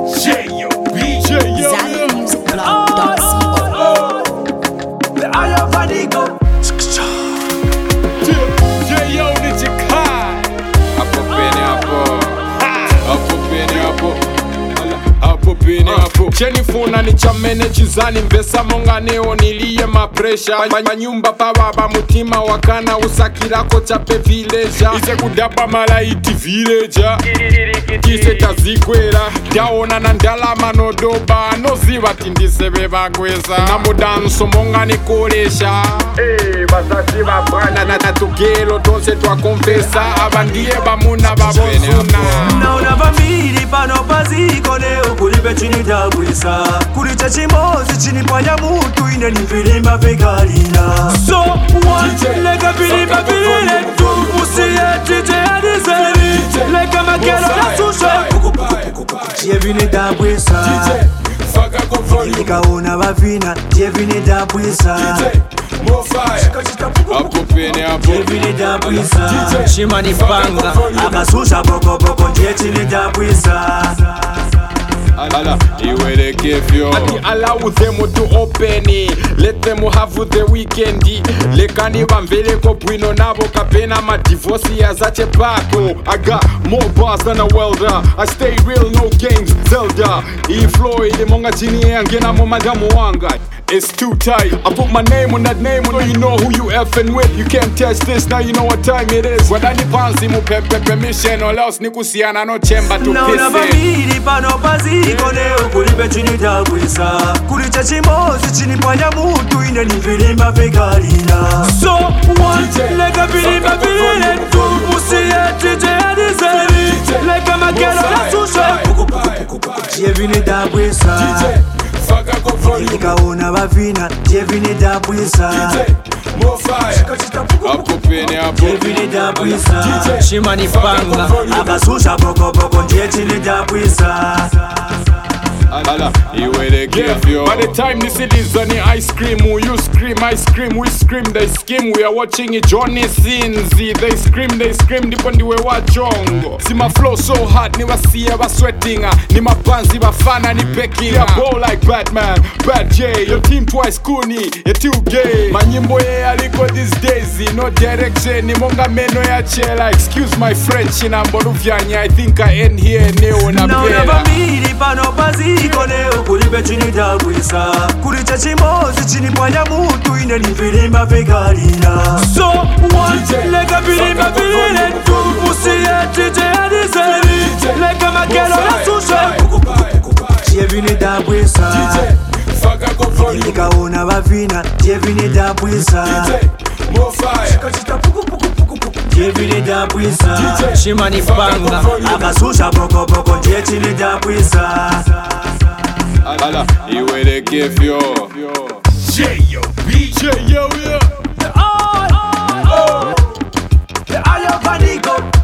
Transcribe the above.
Chenifuna ni chamene chizani mbesa monga neo niliye mapresha Manyumba pa baba mutima wakana usakirako chape vileja Ise kudaba malaiti vileja Kise tazikwera Daona na ndalama no doba Noziva tindisebe bakweza Namudanso monga nikolesha Basashi babrana na tugelo Tonse twa konfesa Abandie bamuna babosuna Naona bamiri pano paziko leo Kulipe chini dagwisa Kulicha chimozi chini panya mutu Ine ni vilimba vegalina So what? Lega vilimba vilile tu Usiye tije adizeri Lega makelo na susha Chie vini dagwisa Nikaona bavina Chie vini dagwisa Chie dagwisa Shima ni panga Akasusha boko boko Chie chini dagwisa Ala, iwele kefyo Ati allow them to open it Let them have the weekend Lekani bambele ko bwino nabo kapena ma divorce ya zache pako I got more bars than a welder I stay real, no games, Zelda Floyd, monga chini ngena mo madamu wanga It's too tight. I put my name on that name, so you know who you effing with. You can't test this, now you know what time it is. Whether ni pansi mu pepe permission or else ni kusiana no chamber to piss in. Naona bamiri pano paziko leo kulipe chini dagwisa Kulicha chimozi chini panya mutu ine ni vilimba vegalina So what? Lega vilimba vilile tu Usiye tije adizeri Lega makelo na susha Chie vini dagwisa Nikaona bavina Chie vini dagwisa Chie vini dagwisa Shima ni panga Akasusha boko boko Chie chini dagwisa Ala, iwele kefyo By the time this is on the ice cream You scream, I scream, we scream, they scheme We are watching it, Johnny Sinzi They scream, dipondi we wachongo See my flow so hot, ni wasiye wa sweating Ni mapanzi wafana, ni pecking Yeah, bow like Batman, Bad J Your team twice kuni, you're too gay Manyimbo ye aliko these days No direction, ni monga meno ya chela Excuse my French, inambolu vyanya I think I end here, neo na Naona pela bamiri pano paziko leo Kulipe chini dagwisa Kulicha chimozi chini panya mutu Ine ni vilimba vegalina So what? Lega vilimba vilile tu Usiye tije adizeri Lega makelo na susha Chie vini dagwisa Nikaona bavina Chie vini dagwisa Chie vini dagwisa Shima ni panga Akasusha boko boko Chie chini dagwisa Ala, iwele kefyo J.O.B. The Eye of Vanigo